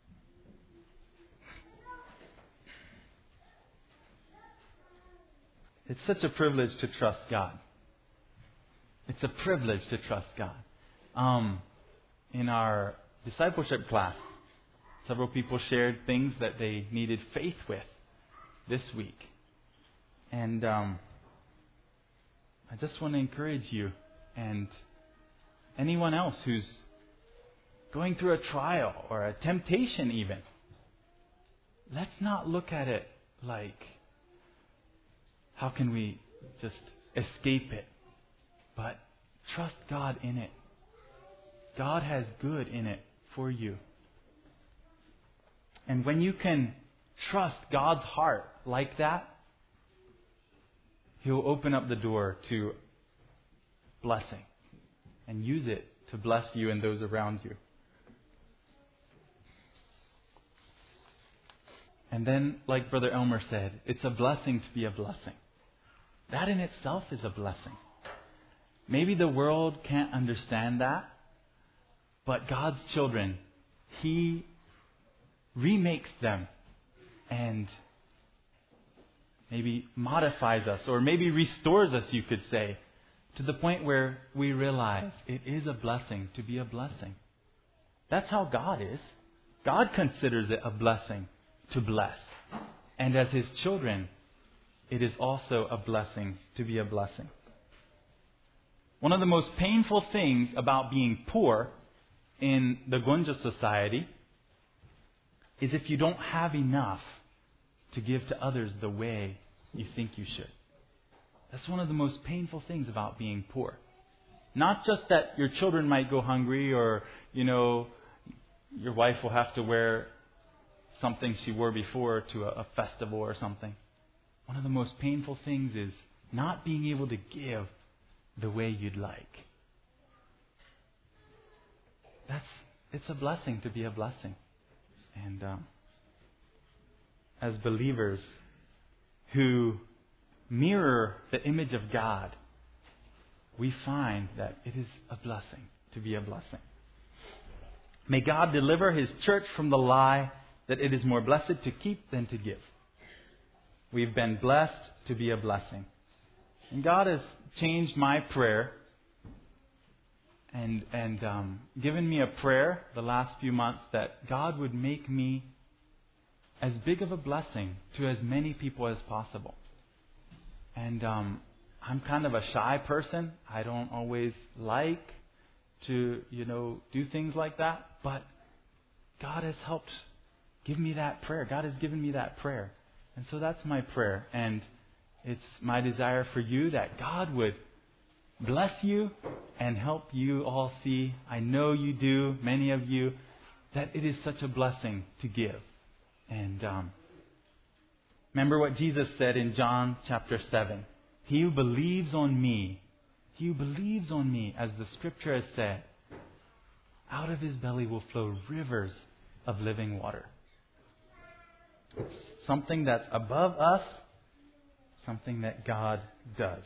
It's such a privilege to trust God. It's a privilege to trust God. Um, in our discipleship class, several people shared things that they needed faith with this week. And um, I just want to encourage you and anyone else who's going through a trial or a temptation even. Let's not look at it like, how can we just escape it? But trust God in it. God has good in it for you. And when you can trust God's heart like that, He'll open up the door to blessing and use it to bless you and those around you. And then, like Brother Elmer said, it's a blessing to be a blessing. That in itself is a blessing. Maybe the world can't understand that, but God's children, He remakes them and maybe modifies us, or maybe restores us, you could say, to the point where we realize it is a blessing to be a blessing. That's how God is. God considers it a blessing to bless. And as His children, it is also a blessing to be a blessing. One of the most painful things about being poor in the Gunja society is if you don't have enough to give to others the way you think you should. That's one of the most painful things about being poor. Not just that your children might go hungry, or, you know, your wife will have to wear something she wore before to a, a festival or something. One of the most painful things is not being able to give the way you'd like. That's it's a blessing to be a blessing. And um, as believers who mirror the image of God, we find that it is a blessing to be a blessing. May God deliver His church from the lie that it is more blessed to keep than to give. We've been blessed to be a blessing. And God has changed my prayer and and um, given me a prayer the last few months that God would make me as big of a blessing to as many people as possible. And um, I'm kind of a shy person. I don't always like to, you know, do things like that. But God has helped give me that prayer. God has given me that prayer. And so that's my prayer. And it's my desire for you that God would bless you and help you all see, I know you do, many of you, that it is such a blessing to give. And um, remember what Jesus said in John chapter seven. He who believes on me, he who believes on me, as the scripture has said, out of his belly will flow rivers of living water. It's something that's above us, something that God does.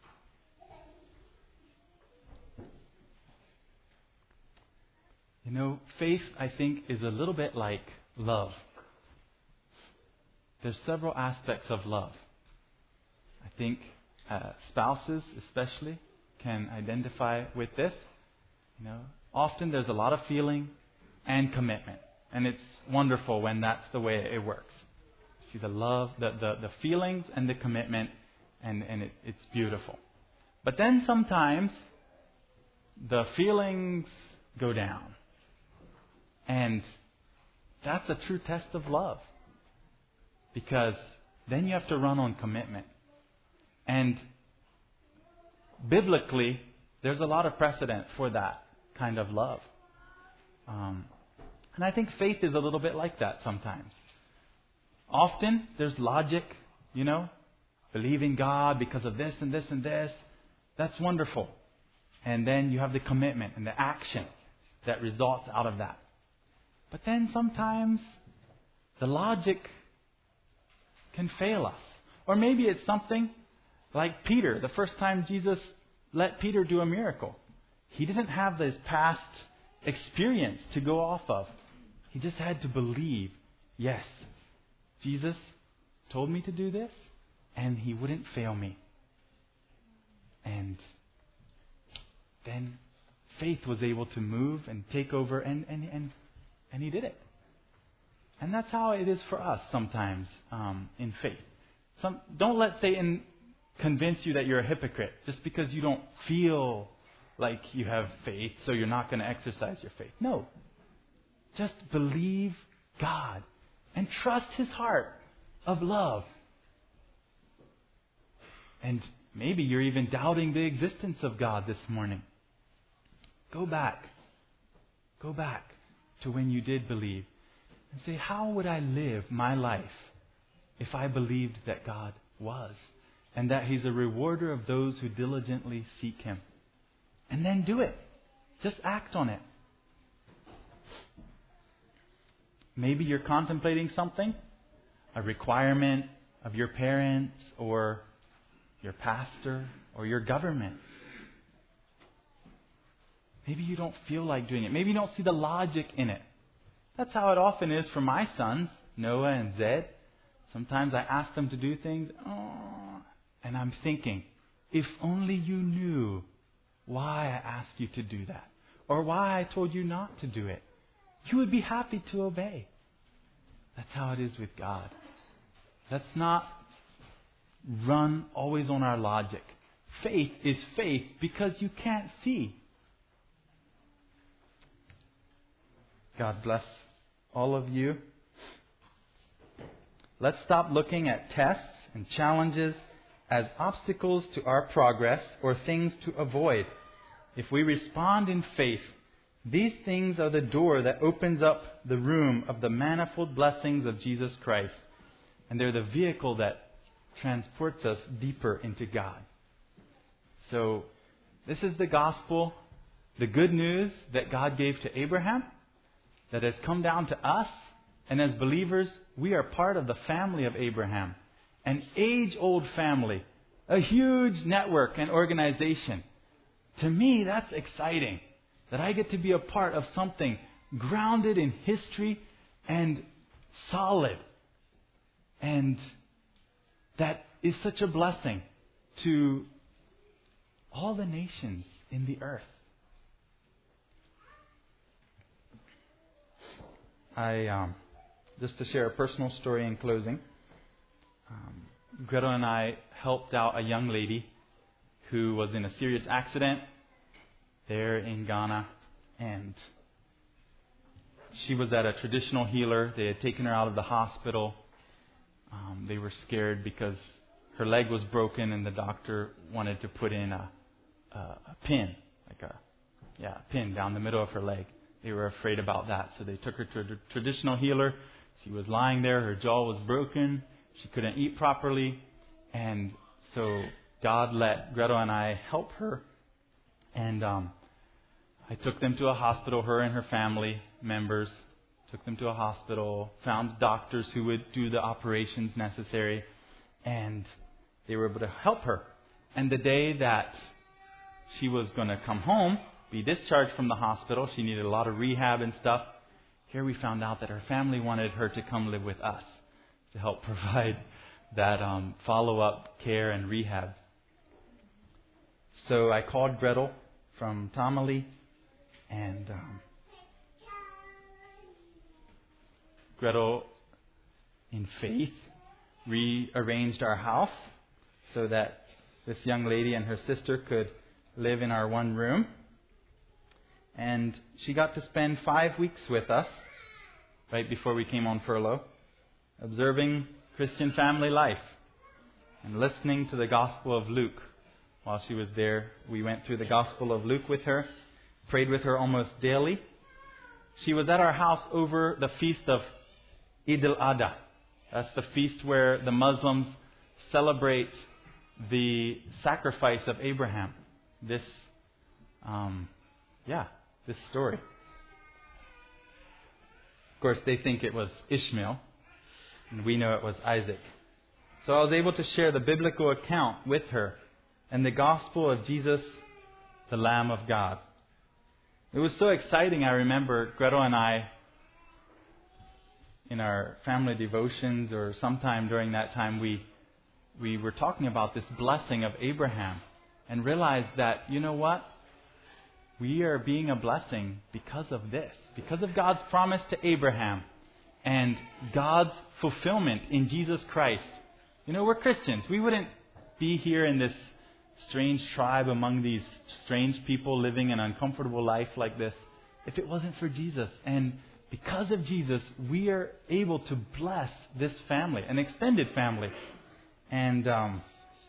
You know, faith, I think, is a little bit like love. There's several aspects of love. I think uh, spouses especially can identify with this. You know, often there's a lot of feeling and commitment. And it's wonderful when that's the way it works. See the love, the, the, the feelings and the commitment, and, and it, it's beautiful. But then sometimes the feelings go down. And that's a true test of love. Because then you have to run on commitment. And biblically, there's a lot of precedent for that kind of love. Um, and I think faith is a little bit like that sometimes. Often, there's logic, you know. Believe in God because of this and this and this. That's wonderful. And then you have the commitment and the action that results out of that. But then sometimes the logic can fail us. Or maybe it's something like Peter. The first time Jesus let Peter do a miracle, he didn't have this past experience to go off of. He just had to believe, yes, Jesus told me to do this, and He wouldn't fail me. And then faith was able to move and take over, and, and, and, and He did it. And that's how it is for us sometimes um, in faith. Some, don't let Satan convince you that you're a hypocrite just because you don't feel like you have faith, so you're not going to exercise your faith. No. Just believe God and trust His heart of love. And maybe you're even doubting the existence of God this morning. Go back. Go back to when you did believe. And say, how would I live my life if I believed that God was? And that He's a rewarder of those who diligently seek Him. And then do it. Just act on it. Maybe you're contemplating something, a requirement of your parents or your pastor or your government. Maybe you don't feel like doing it. Maybe you don't see the logic in it. That's how it often is for my sons, Noah and Zed. Sometimes I ask them to do things, oh, and I'm thinking, if only you knew why I asked you to do that, or why I told you not to do it, you would be happy to obey. That's how it is with God. Let's not run always on our logic. Faith is faith because you can't see. God bless all of you. Let's stop looking at tests and challenges as obstacles to our progress or things to avoid. If we respond in faith, these things are the door that opens up the room of the manifold blessings of Jesus Christ. And they're the vehicle that transports us deeper into God. So, this is the gospel, the good news that God gave to Abraham, that has come down to us. And as believers, we are part of the family of Abraham. An age-old family. A huge network and organization. To me, that's exciting. That I get to be a part of something grounded in history and solid. And that is such a blessing to all the nations in the earth. I, um, just to share a personal story in closing. Um, Greta and I helped out a young lady who was in a serious accident. there in Ghana. And she was at a traditional healer. They had taken her out of the hospital. Um, they were scared because her leg was broken and the doctor wanted to put in a, a, a pin, like a yeah, a pin down the middle of her leg. They were afraid about that. So they took her to a traditional healer. She was lying there. Her jaw was broken. She couldn't eat properly. And so God let Gretel and I help her. And um, I took them to a hospital, her and her family members. Took them to a hospital, found doctors who would do the operations necessary. And they were able to help her. And the day that she was going to come home, be discharged from the hospital, she needed a lot of rehab and stuff. Here we found out that her family wanted her to come live with us to help provide that um, follow-up care and rehab. So I called Gretel from Tamale, and um, Gretel, in faith, rearranged our house so that this young lady and her sister could live in our one room. And she got to spend five weeks with us right before we came on furlough, observing Christian family life and listening to the Gospel of Luke. While she was there, we went through the Gospel of Luke with her, prayed with her almost daily. She was at our house over the feast of Eid al-Adha. That's the feast where the Muslims celebrate the sacrifice of Abraham. This, um, yeah, this story. Of course, they think it was Ishmael, and we know it was Isaac. So I was able to share the biblical account with her and the gospel of Jesus, the Lamb of God. It was so exciting. I remember Gretel and I, in our family devotions or sometime during that time, we we were talking about this blessing of Abraham and realized that, you know what? We are being a blessing because of this, because of God's promise to Abraham and God's fulfillment in Jesus Christ. You know, we're Christians. We wouldn't be here in this strange tribe among these strange people living an uncomfortable life like this if it wasn't for Jesus. And because of Jesus, we are able to bless this family, an extended family. And um,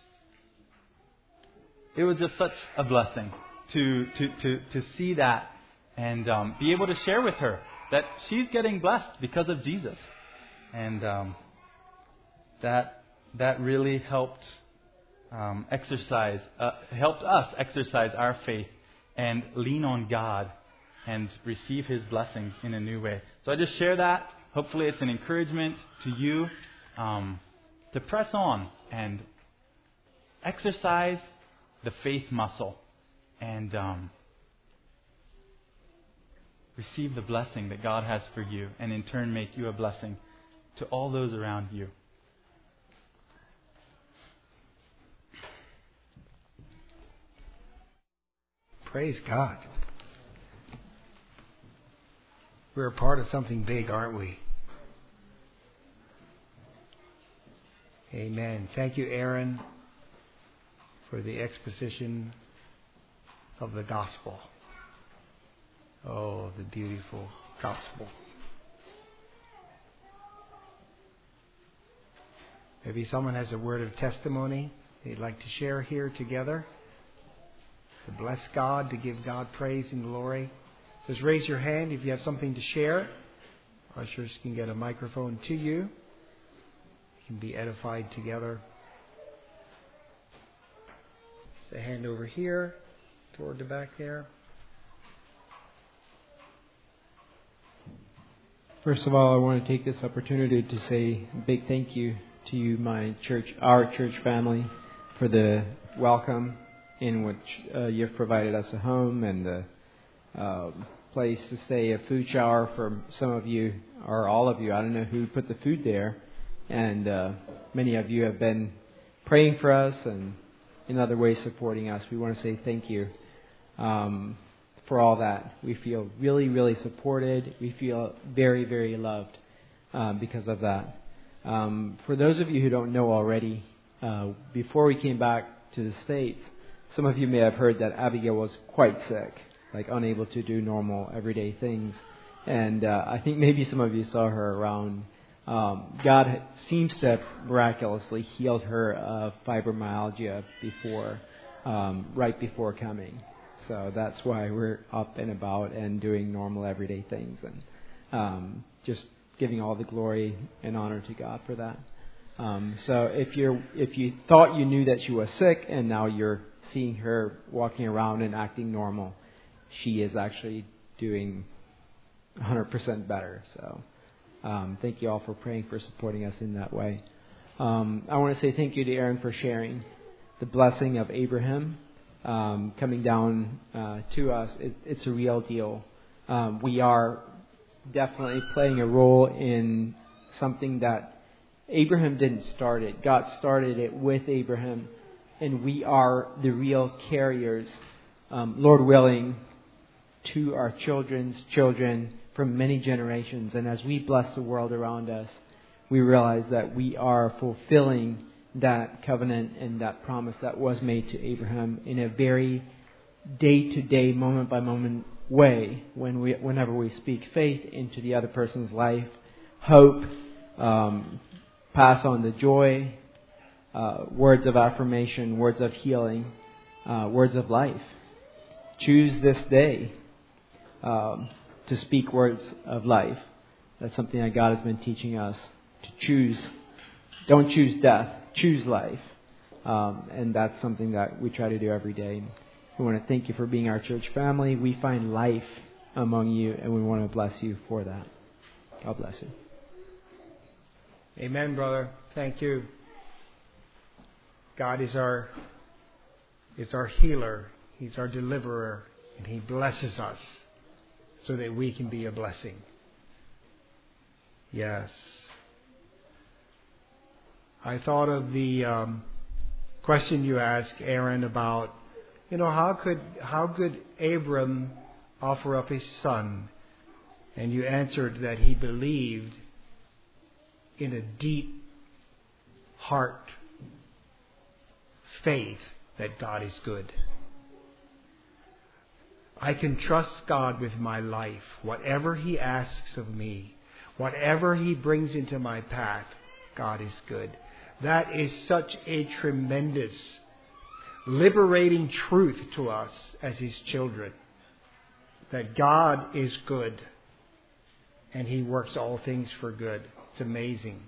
it was just such a blessing to to to, to see that and um, be able to share with her that she's getting blessed because of Jesus. And um, that that really helped um, exercise, uh, helped us exercise our faith and lean on God and receive His blessings in a new way. So I just share that. Hopefully it's an encouragement to you um, to press on and exercise the faith muscle and um, receive the blessing that God has for you, and in turn make you a blessing to all those around you. Praise God. We're a part of something big, aren't we? Amen. Thank you, Aaron, for the exposition of the gospel. Oh, the beautiful gospel. Maybe someone has a word of testimony they'd like to share here together. To bless God, to give God praise and glory. Just raise your hand if you have something to share. Ushers can get a microphone to you. You can be edified together. Just a hand over here toward the back there. First of all, I want to take this opportunity to say a big thank you to you, my church, our church family, for the welcome in which uh, you've provided us a home and a uh, place to stay, a food shower for some of you, or all of you. I don't know who put the food there. And uh, many of you have been praying for us and in other ways supporting us. We want to say thank you um, for all that. We feel really, really supported. We feel very, very loved uh, because of that. Um, for those of you who don't know already, uh, before we came back to the States, some of you may have heard that Abigail was quite sick. like unable to do normal everyday things. And uh, I think maybe some of you saw her around. Um, God seems to have miraculously healed her of fibromyalgia before, um, right before coming. So that's why we're up and about and doing normal everyday things, and um, just giving all the glory and honor to God for that. Um, so if you're if you thought you knew that she was sick and now you're seeing her walking around and acting normal, she is actually doing one hundred percent better. So um, thank you all for praying, for supporting us in that way. Um, I want to say thank you to Aaron for sharing the blessing of Abraham um, coming down uh, to us. It, it's a real deal. Um, we are definitely playing a role in something that Abraham didn't start it. God started it with Abraham, and we are the real carriers, um, Lord willing, to our children's children from many generations. And as we bless the world around us, we realize that we are fulfilling that covenant and that promise that was made to Abraham in a very day-to-day, moment-by-moment way. When we, whenever we speak faith into the other person's life, hope, um, pass on the joy, uh, words of affirmation, words of healing, uh, words of life. Choose this day um, to speak words of life. That's something that God has been teaching us to choose. Don't choose death, choose life. Um, and that's something that we try to do every day. We want to thank you for being our church family. We find life among you, and we want to bless you for that. God bless you. Amen, brother. Thank you. God is our is our healer. He's our deliverer, and He blesses us so that we can be a blessing. Yes. I thought of the um, question you asked, Aaron, about, you know, how could how could Abram offer up his son? And you answered that he believed in a deep heart faith that God is good. I can trust God with my life. Whatever He asks of me, whatever He brings into my path, God is good. That is such a tremendous, liberating truth to us as His children. That God is good and He works all things for good. It's amazing.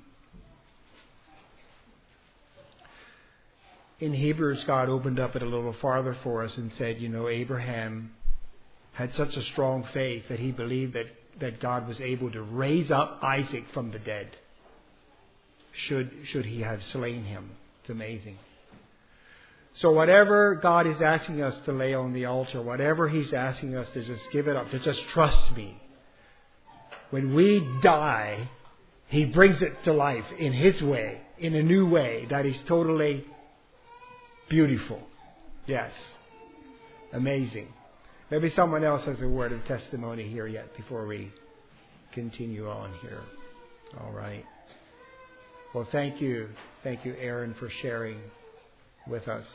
In Hebrews, God opened up it a little farther for us and said, you know, Abraham had such a strong faith that he believed that, that God was able to raise up Isaac from the dead, should, should he have slain him. It's amazing. So whatever God is asking us to lay on the altar, whatever He's asking us to just give it up, to just trust me, when we die, He brings it to life in His way, in a new way that is totally beautiful. Yes. Amazing. Maybe someone else has a word of testimony here yet before we continue on here. All right. Well, thank you. Thank you, Aaron, for sharing with us.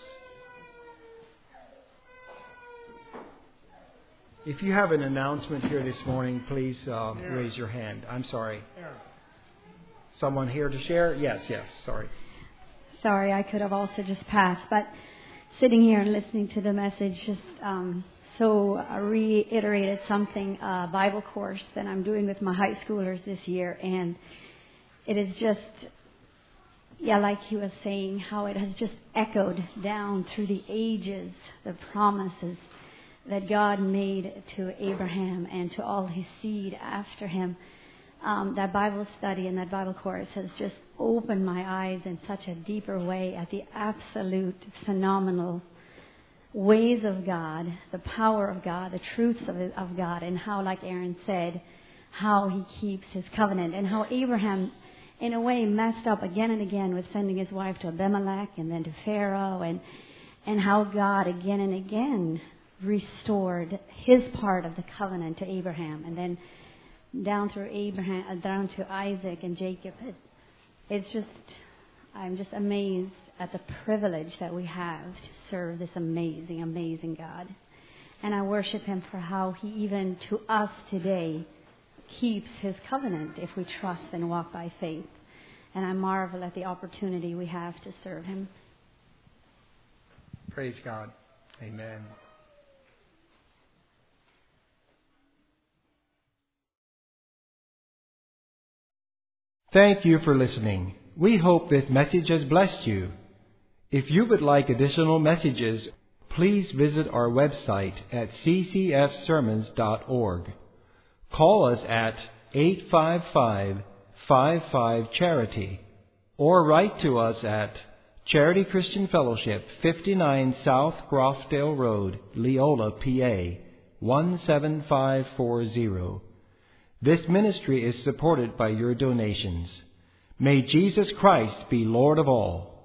If you have an announcement here this morning, please uh, raise your hand. I'm sorry. Someone here to share? Yes, yes. Sorry. Sorry, I could have also just passed, but sitting here and listening to the message just um, so uh, reiterated something, a uh, Bible course that I'm doing with my high schoolers this year, and it is just, yeah, like he was saying, how it has just echoed down through the ages, the promises that God made to Abraham and to all his seed after him. Um, that Bible study and that Bible course has just opened my eyes in such a deeper way at the absolute phenomenal ways of God, the power of God, the truths of, of God, and how, like Aaron said, how He keeps His covenant, and how Abraham, in a way, messed up again and again with sending his wife to Abimelech and then to Pharaoh, and and how God again and again restored His part of the covenant to Abraham, and then down through Abraham, uh, down to Isaac and Jacob. It, it's just, I'm just amazed at the privilege that we have to serve this amazing, amazing God. And I worship Him for how He even to us today keeps His covenant if we trust and walk by faith. And I marvel at the opportunity we have to serve Him. Praise God. Amen. Thank you for listening. We hope this message has blessed you. If you would like additional messages, please visit our website at c c f sermons dot org. Call us at eight five five, five five, charity or write to us at Charity Christian Fellowship, fifty-nine South Grofdale Road, Leola, P A, one seven five four zero. This ministry is supported by your donations. May Jesus Christ be Lord of all.